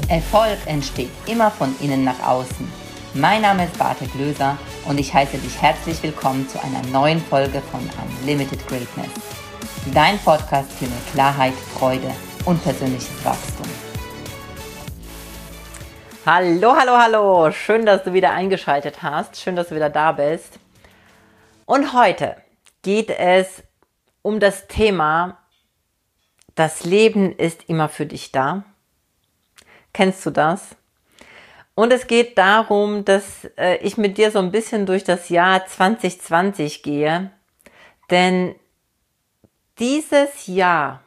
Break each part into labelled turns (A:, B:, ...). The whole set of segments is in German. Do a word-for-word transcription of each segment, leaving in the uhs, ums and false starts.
A: Erfolg entsteht immer von innen nach außen. Mein Name ist Bartek Löser und ich heiße dich herzlich willkommen zu einer neuen Folge von Unlimited Greatness. Dein Podcast für mehr Klarheit, Freude und persönliches Wachstum. Hallo, hallo, hallo. Schön, dass du wieder eingeschaltet hast. Schön, dass du wieder da bist. Und heute geht es um das Thema, das Leben ist immer für dich da. Kennst du das? Und es geht darum, dass äh, ich mit dir so ein bisschen durch das Jahr zwanzig zwanzig gehe. Denn dieses Jahr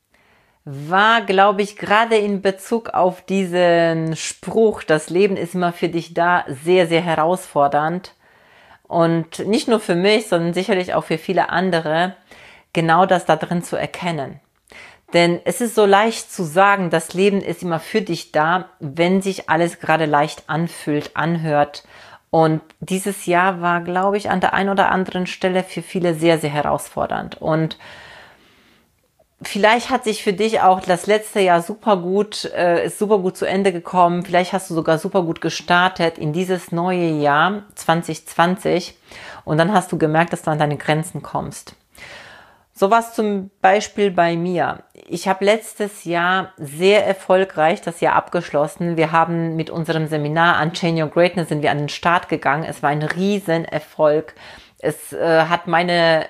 A: war, glaube ich, gerade in Bezug auf diesen Spruch, das Leben ist immer für dich da, sehr, sehr herausfordernd. Und nicht nur für mich, sondern sicherlich auch für viele andere, genau das da drin zu erkennen. Denn es ist so leicht zu sagen, das Leben ist immer für dich da, wenn sich alles gerade leicht anfühlt, anhört. Und dieses Jahr war, glaube ich, an der einen oder anderen Stelle für viele sehr, sehr herausfordernd. Und vielleicht hat sich für dich auch das letzte Jahr super gut, äh, ist super gut zu Ende gekommen. Vielleicht hast du sogar super gut gestartet in dieses neue Jahr zwanzig zwanzig. Und dann hast du gemerkt, dass du an deine Grenzen kommst. So was zum Beispiel bei mir. Ich habe letztes Jahr sehr erfolgreich das Jahr abgeschlossen. Wir haben mit unserem Seminar Unchain Your Greatness sind wir an den Start gegangen. Es war ein Riesenerfolg. Es äh, hat meine,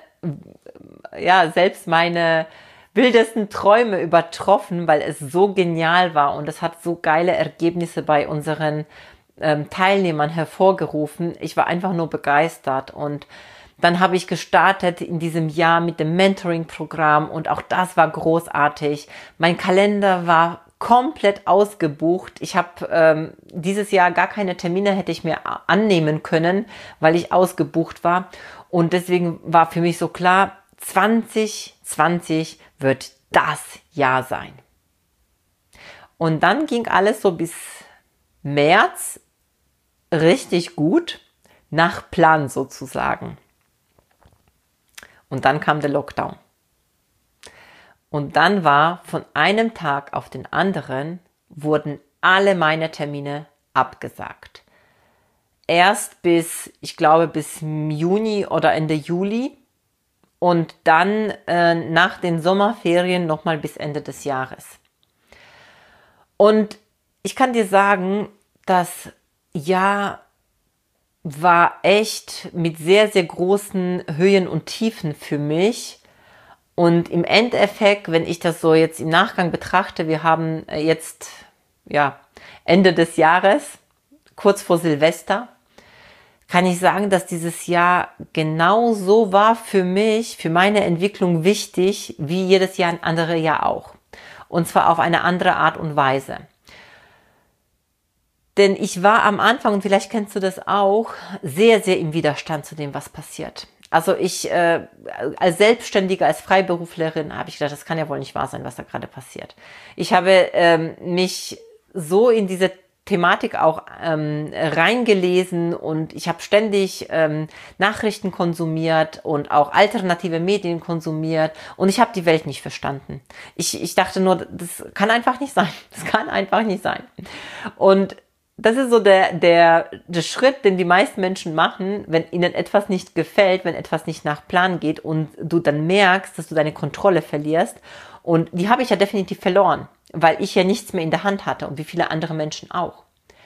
A: ja, selbst meine wildesten Träume übertroffen, weil es so genial war und es hat so geile Ergebnisse bei unseren ähm, Teilnehmern hervorgerufen. Ich war einfach nur begeistert und dann habe ich gestartet in diesem Jahr mit dem Mentoring-Programm und auch das war großartig. Mein Kalender war komplett ausgebucht. Ich habe ähm, dieses Jahr gar keine Termine hätte ich mir annehmen können, weil ich ausgebucht war. Und deswegen war für mich so klar, zwanzig zwanzig wird das Jahr sein. Und dann ging alles so bis März richtig gut, nach Plan sozusagen. Und dann kam der Lockdown. Und dann war von einem Tag auf den anderen wurden alle meine Termine abgesagt. Erst bis, ich glaube, bis Juni oder Ende Juli und dann äh, nach den Sommerferien nochmal bis Ende des Jahres. Und ich kann dir sagen, das Jahr war echt mit sehr, sehr großen Höhen und Tiefen für mich. Und im Endeffekt, wenn ich das so jetzt im Nachgang betrachte, wir haben jetzt ja Ende des Jahres, kurz vor Silvester, kann ich sagen, dass dieses Jahr genau so war für mich, für meine Entwicklung wichtig, wie jedes Jahr ein anderes Jahr auch. Und zwar auf eine andere Art und Weise. Denn ich war am Anfang, und vielleicht kennst du das auch, sehr, sehr im Widerstand zu dem, was passiert. Also ich äh, als Selbstständige, als Freiberuflerin habe ich gedacht, das kann ja wohl nicht wahr sein, was da gerade passiert. Ich habe ähm, mich so in diese Thematik auch ähm, reingelesen und ich habe ständig ähm, Nachrichten konsumiert und auch alternative Medien konsumiert und ich habe die Welt nicht verstanden. Ich, ich dachte nur, das kann einfach nicht sein. Das kann einfach nicht sein. Und das ist so der, der, der Schritt, den die meisten Menschen machen, wenn ihnen etwas nicht gefällt, wenn etwas nicht nach Plan geht und du dann merkst, dass du deine Kontrolle verlierst. Und die habe ich ja definitiv verloren, weil ich ja nichts mehr in der Hand hatte und wie viele andere Menschen auch.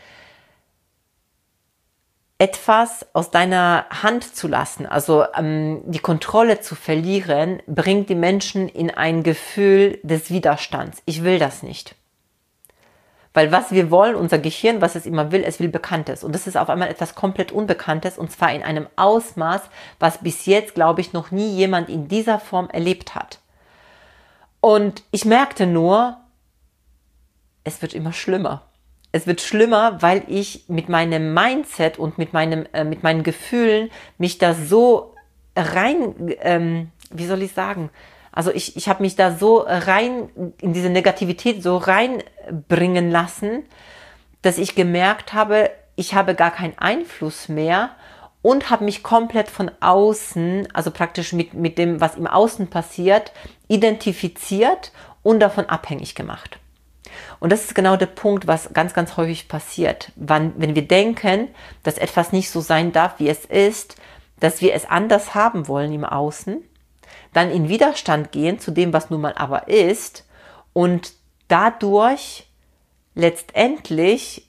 A: Etwas aus deiner Hand zu lassen, also ähm, die Kontrolle zu verlieren, bringt die Menschen in ein Gefühl des Widerstands. Ich will das nicht. Weil was wir wollen, unser Gehirn, was es immer will, es will Bekanntes. Und das ist auf einmal etwas komplett Unbekanntes und zwar in einem Ausmaß, was bis jetzt, glaube ich, noch nie jemand in dieser Form erlebt hat. Und ich merkte nur, es wird immer schlimmer. Es wird schlimmer, weil ich mit meinem Mindset und mit, meinem, äh, mit meinen Gefühlen mich da so rein, ähm, wie soll ich sagen, Also ich, ich habe mich da so rein, in diese Negativität so reinbringen lassen, dass ich gemerkt habe, ich habe gar keinen Einfluss mehr und habe mich komplett von außen, also praktisch mit, mit dem, was im Außen passiert, identifiziert und davon abhängig gemacht. Und das ist genau der Punkt, was ganz, ganz häufig passiert. Wann, wenn wir denken, dass etwas nicht so sein darf, wie es ist, dass wir es anders haben wollen im Außen, dann in Widerstand gehen zu dem, was nun mal aber ist und dadurch letztendlich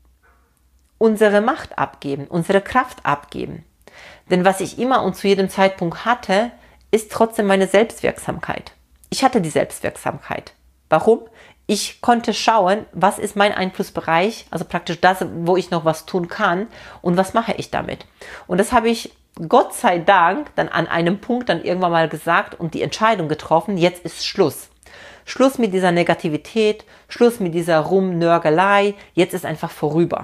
A: unsere Macht abgeben, unsere Kraft abgeben. Denn was ich immer und zu jedem Zeitpunkt hatte, ist trotzdem meine Selbstwirksamkeit. Ich hatte die Selbstwirksamkeit. Warum? Ich konnte schauen, was ist mein Einflussbereich, also praktisch das, wo ich noch was tun kann und was mache ich damit. Und das habe ich Gott sei Dank dann an einem Punkt dann irgendwann mal gesagt und die Entscheidung getroffen, jetzt ist Schluss. Schluss mit dieser Negativität, Schluss mit dieser Rumnörgelei, jetzt ist einfach vorüber.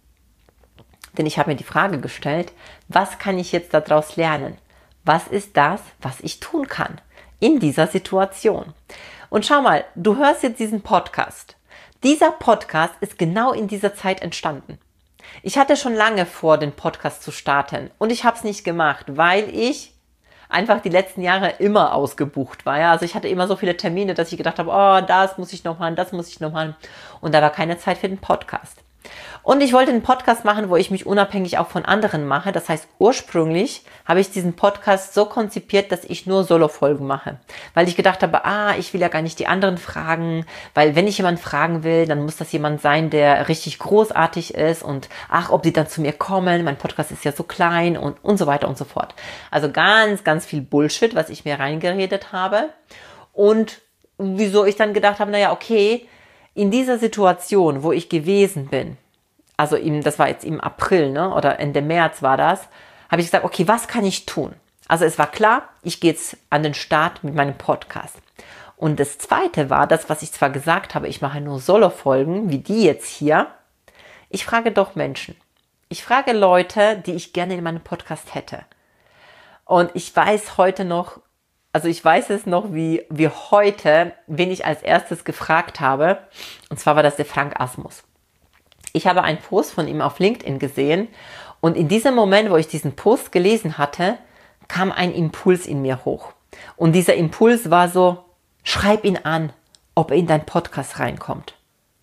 A: Denn ich habe mir die Frage gestellt, was kann ich jetzt daraus lernen? Was ist das, was ich tun kann in dieser Situation? Und schau mal, du hörst jetzt diesen Podcast. Dieser Podcast ist genau in dieser Zeit entstanden. Ich hatte schon lange vor, den Podcast zu starten und ich habe es nicht gemacht, weil ich einfach die letzten Jahre immer ausgebucht war. Ja? Also ich hatte immer so viele Termine, dass ich gedacht habe, oh, das muss ich noch machen, das muss ich noch machen. Und da war keine Zeit für den Podcast. Und ich wollte einen Podcast machen, wo ich mich unabhängig auch von anderen mache. Das heißt, ursprünglich habe ich diesen Podcast so konzipiert, dass ich nur Solo-Folgen mache. Weil ich gedacht habe, ah, ich will ja gar nicht die anderen fragen. Weil wenn ich jemanden fragen will, dann muss das jemand sein, der richtig großartig ist. Und ach, ob die dann zu mir kommen. Mein Podcast ist ja so klein und, und so weiter und so fort. Also ganz, ganz viel Bullshit, was ich mir reingeredet habe. Und wieso ich dann gedacht habe, naja, okay, in dieser Situation, wo ich gewesen bin, also im, das war jetzt im April, ne, oder Ende März war das, habe ich gesagt, okay, was kann ich tun? Also es war klar, ich gehe jetzt an den Start mit meinem Podcast. Und das Zweite war, das, was ich zwar gesagt habe, ich mache nur Solo-Folgen, wie die jetzt hier, ich frage doch Menschen. Ich frage Leute, die ich gerne in meinem Podcast hätte. Und ich weiß heute noch, also ich weiß es noch wie, wie heute, wen ich als erstes gefragt habe. Und zwar war das der Frank Asmus. Ich habe einen Post von ihm auf LinkedIn gesehen und in diesem Moment, wo ich diesen Post gelesen hatte, kam ein Impuls in mir hoch. Und dieser Impuls war so, schreib ihn an, ob er in deinen Podcast reinkommt.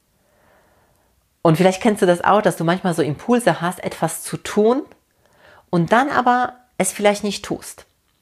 A: Und vielleicht kennst du das auch, dass du manchmal so Impulse hast, etwas zu tun und dann aber es vielleicht nicht tust.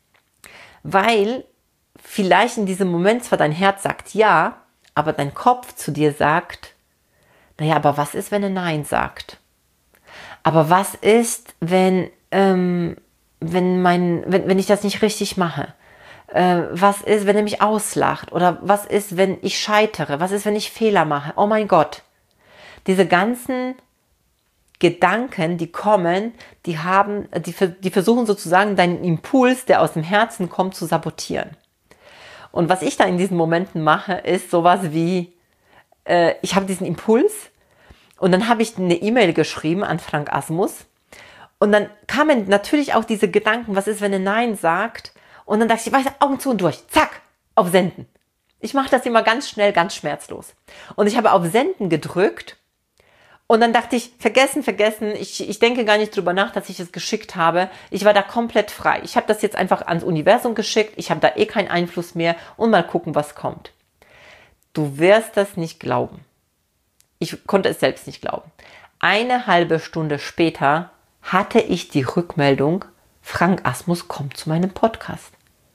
A: Weil vielleicht in diesem Moment zwar dein Herz sagt ja, aber dein Kopf zu dir sagt, naja, aber was ist, wenn er Nein sagt? Aber was ist, wenn, ähm, wenn, mein, wenn, wenn ich das nicht richtig mache? Äh, was ist, wenn er mich auslacht? Oder was ist, wenn ich scheitere? Was ist, wenn ich Fehler mache? Oh mein Gott. Diese ganzen Gedanken, die kommen, die haben, die, die versuchen sozusagen deinen Impuls, der aus dem Herzen kommt, zu sabotieren. Und was ich da in diesen Momenten mache, ist sowas wie, äh, ich habe diesen Impuls und dann habe ich eine E-Mail geschrieben an Frank Asmus und dann kamen natürlich auch diese Gedanken, was ist, wenn er Nein sagt? Und dann dachte ich, weiß, Augen zu und durch, zack, auf Senden. Ich mache das immer ganz schnell, ganz schmerzlos. Und ich habe auf Senden gedrückt und dann dachte ich, vergessen, vergessen, ich, ich denke gar nicht drüber nach, dass ich es geschickt habe. Ich war da komplett frei. Ich habe das jetzt einfach ans Universum geschickt, ich habe da eh keinen Einfluss mehr und mal gucken, was kommt. Du wirst das nicht glauben. Ich konnte es selbst nicht glauben. Eine halbe Stunde später hatte ich die Rückmeldung, Frank Asmus kommt zu meinem Podcast.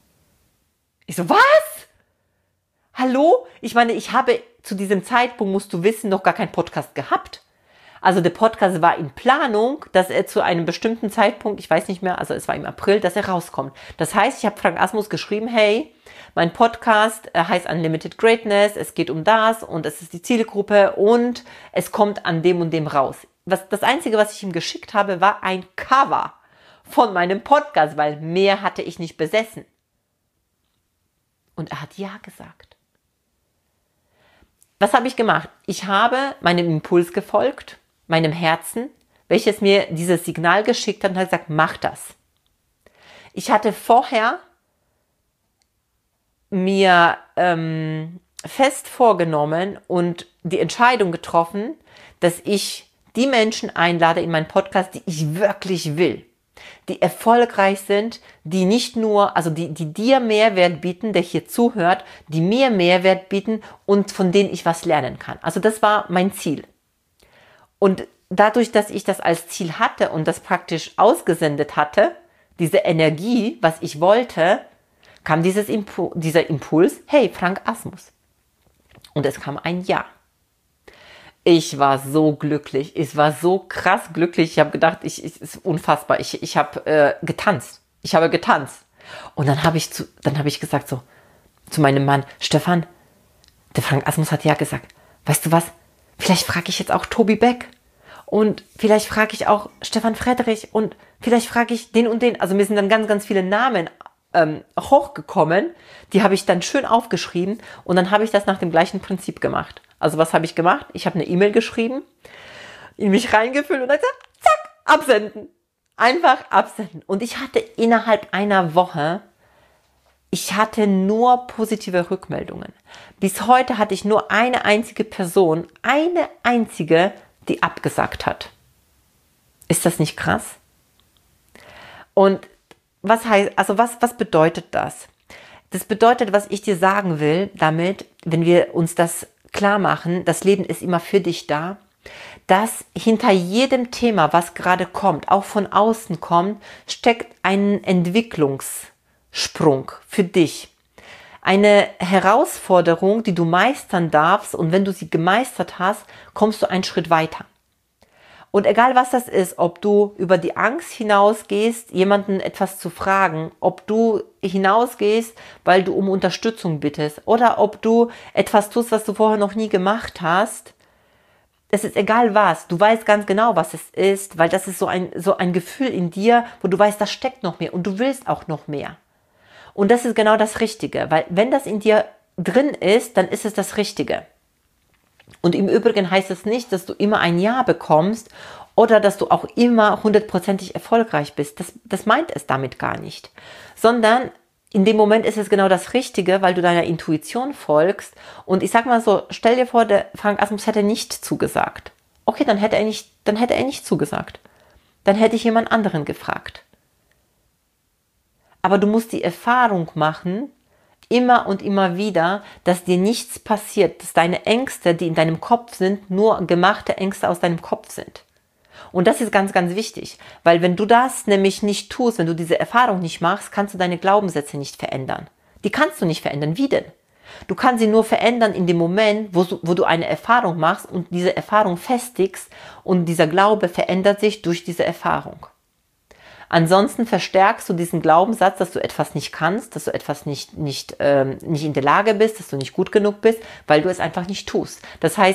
A: Ich so, was? Hallo? Ich meine, ich habe zu diesem Zeitpunkt, musst du wissen, noch gar keinen Podcast gehabt. Also der Podcast war in Planung, dass er zu einem bestimmten Zeitpunkt, ich weiß nicht mehr, also es war im April, dass er rauskommt. Das heißt, ich habe Frank Asmus geschrieben, hey, mein Podcast heißt Unlimited Greatness, es geht um das und es ist die Zielgruppe und es kommt an dem und dem raus. Was, das Einzige, was ich ihm geschickt habe, war ein Cover von meinem Podcast, weil mehr hatte ich nicht besessen. Und er hat ja gesagt. Was habe ich gemacht? Ich habe meinem Impuls gefolgt, meinem Herzen, welches mir dieses Signal geschickt hat und hat gesagt, mach das. Ich hatte vorher mir ähm, fest vorgenommen und die Entscheidung getroffen, dass ich die Menschen einlade in meinen Podcast, die ich wirklich will. die erfolgreich sind, die nicht nur, also die, die dir Mehrwert bieten, der hier zuhört, die mir Mehrwert bieten und von denen ich was lernen kann. Also das war mein Ziel. Und dadurch, dass ich das als Ziel hatte und das praktisch ausgesendet hatte, diese Energie, was ich wollte, kam dieses Impu- dieser Impuls, hey, Frank Asmus. Und es kam ein Ja. Ich war so glücklich, ich war so krass glücklich, ich habe gedacht, ich, ich ist unfassbar, ich, ich habe äh, getanzt, ich habe getanzt. Und dann habe ich, zu, dann habe ich gesagt so zu meinem Mann, Stefan, der Frank Asmus hat ja gesagt, weißt du was, vielleicht frage ich jetzt auch Tobi Beck und vielleicht frage ich auch Stefan Friedrich und vielleicht frage ich den und den. Also mir sind dann ganz, ganz viele Namen ähm, hochgekommen, die habe ich dann schön aufgeschrieben und dann habe ich das nach dem gleichen Prinzip gemacht. Also was habe ich gemacht? Ich habe eine E-Mail geschrieben, in mich reingefüllt und dann gesagt, zack, absenden. Einfach absenden. Und ich hatte innerhalb einer Woche, ich hatte nur positive Rückmeldungen. Bis heute hatte ich nur eine einzige Person, eine einzige, die abgesagt hat. Ist das nicht krass? Und was heißt, also was, was bedeutet das? Das bedeutet, was ich dir sagen will, damit, wenn wir uns das klar machen, das Leben ist immer für dich da, dass hinter jedem Thema, was gerade kommt, auch von außen kommt, steckt ein Entwicklungssprung für dich. Eine Herausforderung, die du meistern darfst und wenn du sie gemeistert hast, kommst du einen Schritt weiter. Und egal was das ist, ob du über die Angst hinausgehst, jemanden etwas zu fragen, ob du hinausgehst, weil du um Unterstützung bittest oder ob du etwas tust, was du vorher noch nie gemacht hast, es ist egal was, du weißt ganz genau, was es ist, weil das ist so ein, so ein Gefühl in dir, wo du weißt, da steckt noch mehr und du willst auch noch mehr. Und das ist genau das Richtige, weil wenn das in dir drin ist, dann ist es das Richtige. Und im Übrigen heißt es nicht, dass du immer ein Ja bekommst oder dass du auch immer hundertprozentig erfolgreich bist. Das, das meint es damit gar nicht. Sondern in dem Moment ist es genau das Richtige, weil du deiner Intuition folgst. Und ich sag mal so, stell dir vor, der Frank Asmus hätte nicht zugesagt. Okay, dann hätte er nicht, dann hätte er nicht zugesagt. Dann hätte ich jemand anderen gefragt. Aber du musst die Erfahrung machen, immer und immer wieder, dass dir nichts passiert, dass deine Ängste, die in deinem Kopf sind, nur gemachte Ängste aus deinem Kopf sind. Und das ist ganz, ganz wichtig, weil wenn du das nämlich nicht tust, wenn du diese Erfahrung nicht machst, kannst du deine Glaubenssätze nicht verändern. Die kannst du nicht verändern. Wie denn? Du kannst sie nur verändern in dem Moment, wo, wo du eine Erfahrung machst und diese Erfahrung festigst und dieser Glaube verändert sich durch diese Erfahrung. Ansonsten verstärkst du diesen Glaubenssatz, dass du etwas nicht kannst, dass du etwas nicht, nicht, ähm, nicht in der Lage bist, dass du nicht gut genug bist, weil du es einfach nicht tust. Das heißt,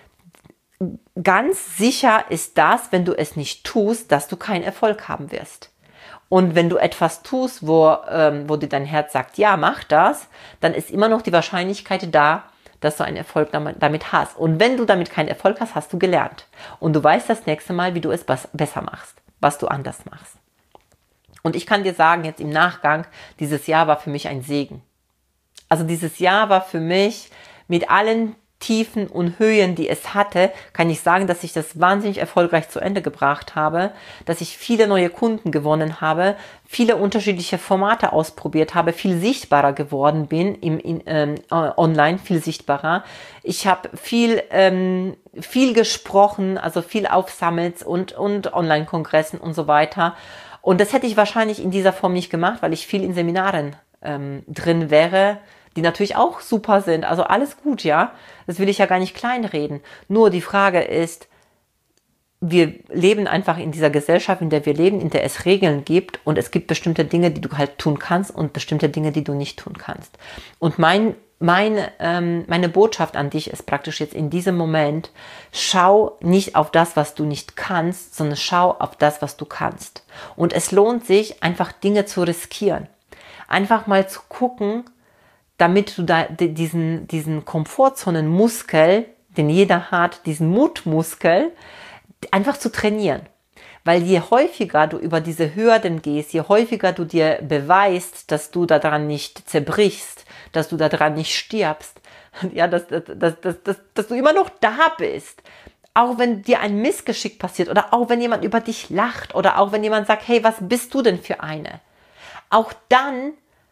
A: ganz sicher ist das, wenn du es nicht tust, dass du keinen Erfolg haben wirst. Und wenn du etwas tust, wo, ähm, wo dir dein Herz sagt, ja, mach das, dann ist immer noch die Wahrscheinlichkeit da, dass du einen Erfolg damit hast. Und wenn du damit keinen Erfolg hast, hast du gelernt. Und du weißt das nächste Mal, wie du es besser machst, was du anders machst. Und ich kann dir sagen, jetzt im Nachgang, dieses Jahr war für mich ein Segen. Also dieses Jahr war für mich mit allen Tiefen und Höhen, die es hatte, kann ich sagen, dass ich das wahnsinnig erfolgreich zu Ende gebracht habe, dass ich viele neue Kunden gewonnen habe, viele unterschiedliche Formate ausprobiert habe, viel sichtbarer geworden bin im in, ähm, online, viel sichtbarer. Ich habe viel ähm, viel gesprochen, also viel auf Summits und und Online-Kongressen und so weiter. Und das hätte ich wahrscheinlich in dieser Form nicht gemacht, weil ich viel in Seminaren ähm, drin wäre, die natürlich auch super sind. Also alles gut, ja. Das will ich ja gar nicht kleinreden. Nur die Frage ist, wir leben einfach in dieser Gesellschaft, in der wir leben, in der es Regeln gibt und es gibt bestimmte Dinge, die du halt tun kannst und bestimmte Dinge, die du nicht tun kannst. Und mein Meine, ähm, meine Botschaft an dich ist praktisch jetzt in diesem Moment, schau nicht auf das, was du nicht kannst, sondern schau auf das, was du kannst. Und es lohnt sich, einfach Dinge zu riskieren. Einfach mal zu gucken, damit du da diesen, diesen Komfortzonenmuskel, den jeder hat, diesen Mutmuskel, einfach zu trainieren. Weil je häufiger du über diese Hürden gehst, je häufiger du dir beweist, dass du daran nicht zerbrichst, dass du daran nicht stirbst, ja, dass, dass, dass, dass, dass du immer noch da bist, auch wenn dir ein Missgeschick passiert oder auch wenn jemand über dich lacht oder auch wenn jemand sagt, hey, was bist du denn für eine? Auch dann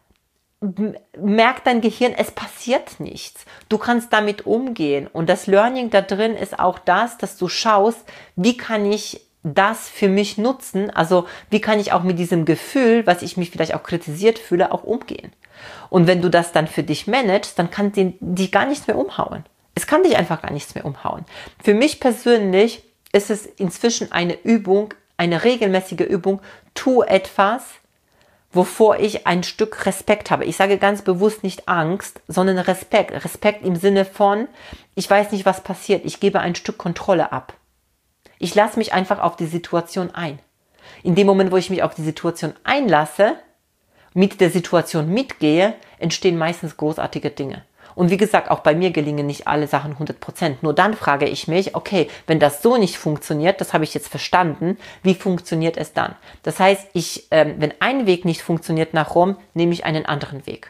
A: merkt dein Gehirn, es passiert nichts. Du kannst damit umgehen. Und das Learning da drin ist auch das, dass du schaust, wie kann ich das für mich nutzen? Also wie kann ich auch mit diesem Gefühl, was ich mich vielleicht auch kritisiert fühle, auch umgehen? Und wenn du das dann für dich managst, dann kann dich gar nichts mehr umhauen. Es kann dich einfach gar nichts mehr umhauen. Für mich persönlich ist es inzwischen eine Übung, eine regelmäßige Übung, tu etwas, wovor ich ein Stück Respekt habe. Ich sage ganz bewusst nicht Angst, sondern Respekt. Respekt im Sinne von, ich weiß nicht, was passiert. Ich gebe ein Stück Kontrolle ab. Ich lasse mich einfach auf die Situation ein. In dem Moment, wo ich mich auf die Situation einlasse, mit der Situation mitgehe, entstehen meistens großartige Dinge. Und wie gesagt, auch bei mir gelingen nicht alle Sachen hundert Prozent. Nur dann frage ich mich, okay, wenn das so nicht funktioniert, das habe ich jetzt verstanden, wie funktioniert es dann? Das heißt, ich, ähm, wenn ein Weg nicht funktioniert nach Rom, nehme ich einen anderen Weg.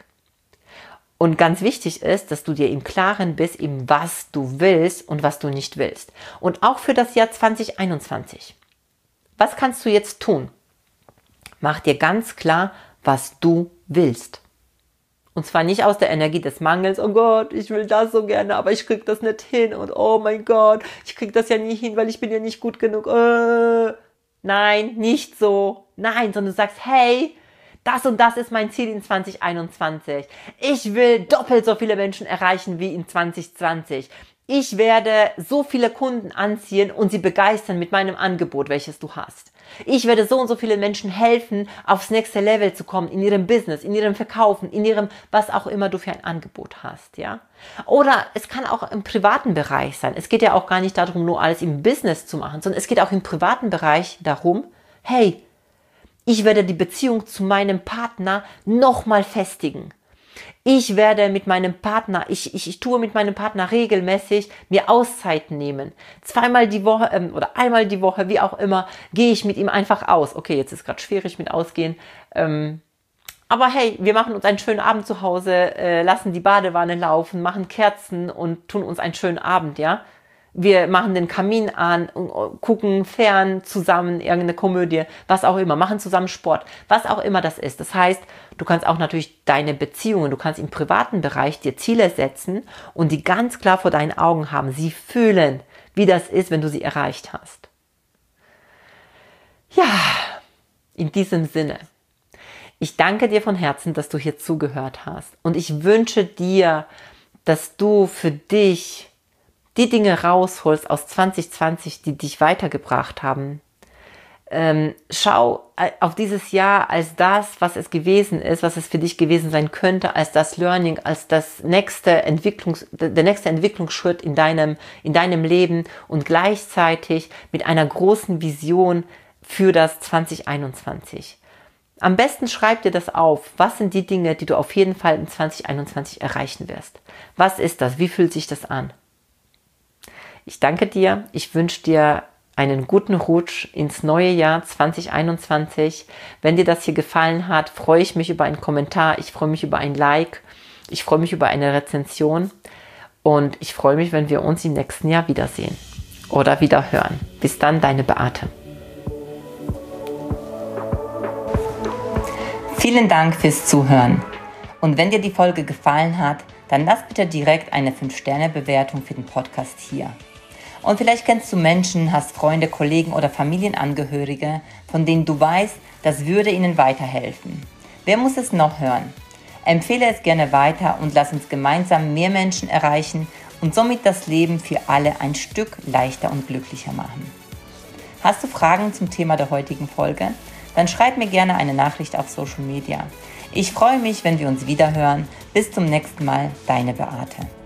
A: Und ganz wichtig ist, dass du dir im Klaren bist, eben was du willst und was du nicht willst. Und auch für das Jahr zwanzig einundzwanzig. Was kannst du jetzt tun? Mach dir ganz klar, was du willst. Und zwar nicht aus der Energie des Mangels, oh Gott, ich will das so gerne, aber ich krieg das nicht hin und oh mein Gott, ich krieg das ja nie hin, weil ich bin ja nicht gut genug. Äh, nein, nicht so. Nein, sondern du sagst, hey, das und das ist mein Ziel in zwanzig einundzwanzig. Ich will doppelt so viele Menschen erreichen wie in zwanzig zwanzig. Ich werde so viele Kunden anziehen und sie begeistern mit meinem Angebot, welches du hast. Ich werde so und so vielen Menschen helfen, aufs nächste Level zu kommen, in ihrem Business, in ihrem Verkaufen, in ihrem, was auch immer du für ein Angebot hast, ja. Oder es kann auch im privaten Bereich sein. Es geht ja auch gar nicht darum, nur alles im Business zu machen, sondern es geht auch im privaten Bereich darum, hey, ich werde die Beziehung zu meinem Partner nochmal festigen. Ich werde mit meinem Partner, ich, ich, ich tue mit meinem Partner regelmäßig mir Auszeiten nehmen. Zweimal die Woche ähm, oder einmal die Woche, wie auch immer, gehe ich mit ihm einfach aus. Okay, jetzt ist gerade schwierig mit Ausgehen. Ähm, aber hey, wir machen uns einen schönen Abend zu Hause, äh, lassen die Badewanne laufen, machen Kerzen und tun uns einen schönen Abend, ja. Wir machen den Kamin an, gucken fern zusammen irgendeine Komödie, was auch immer, machen zusammen Sport, was auch immer das ist. Das heißt, du kannst auch natürlich deine Beziehungen, du kannst im privaten Bereich dir Ziele setzen und die ganz klar vor deinen Augen haben. Sie fühlen, wie das ist, wenn du sie erreicht hast. Ja, in diesem Sinne. Ich danke dir von Herzen, dass du hier zugehört hast. Und ich wünsche dir, dass du für dich die Dinge rausholst aus zwanzig zwanzig, die dich weitergebracht haben. Ähm, schau auf dieses Jahr als das, was es gewesen ist, was es für dich gewesen sein könnte, als das Learning, als das nächste Entwicklungs, der nächste Entwicklungsschritt in deinem, in deinem Leben und gleichzeitig mit einer großen Vision für das zwanzig einundzwanzig. Am besten schreib dir das auf. Was sind die Dinge, die du auf jeden Fall in zwanzig einundzwanzig erreichen wirst? Was ist das? Wie fühlt sich das an? Ich danke dir. Ich wünsche dir einen guten Rutsch ins neue Jahr zwanzig einundzwanzig. Wenn dir das hier gefallen hat, freue ich mich über einen Kommentar. Ich freue mich über ein Like. Ich freue mich über eine Rezension. Und ich freue mich, wenn wir uns im nächsten Jahr wiedersehen oder wieder hören. Bis dann, deine Beate. Vielen Dank fürs Zuhören. Und wenn dir die Folge gefallen hat, dann lass bitte direkt eine fünf Sterne Bewertung für den Podcast hier. Und vielleicht kennst du Menschen, hast Freunde, Kollegen oder Familienangehörige, von denen du weißt, das würde ihnen weiterhelfen. Wer muss es noch hören? Empfehle es gerne weiter und lass uns gemeinsam mehr Menschen erreichen und somit das Leben für alle ein Stück leichter und glücklicher machen. Hast du Fragen zum Thema der heutigen Folge? Dann schreib mir gerne eine Nachricht auf Social Media. Ich freue mich, wenn wir uns wiederhören. Bis zum nächsten Mal, deine Beate.